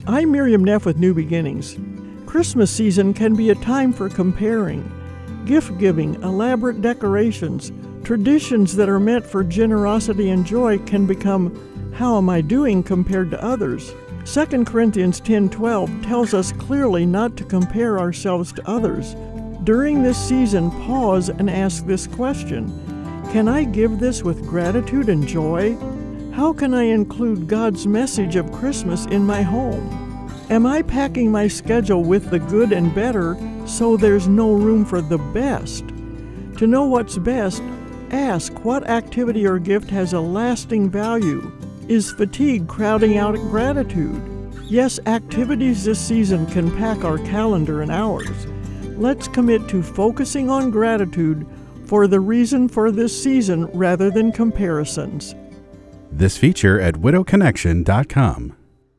I'm Miriam Neff with New Beginnings. Christmas season can be a time for comparing. Gift giving, elaborate decorations, traditions that are meant for generosity and joy can become, how am I doing compared to others? 2 Corinthians 10:12 tells us clearly not to compare ourselves to others. During this season, pause and ask this question: can I give this with gratitude and joy? How can I include God's message of Christmas in my home? Am I packing my schedule with the good and better so there's no room for the best? To know what's best, ask what activity or gift has a lasting value. Is fatigue crowding out gratitude? Yes, activities this season can pack our calendar and hours. Let's commit to focusing on gratitude for the reason for this season rather than comparisons. This feature at widowconnection.com.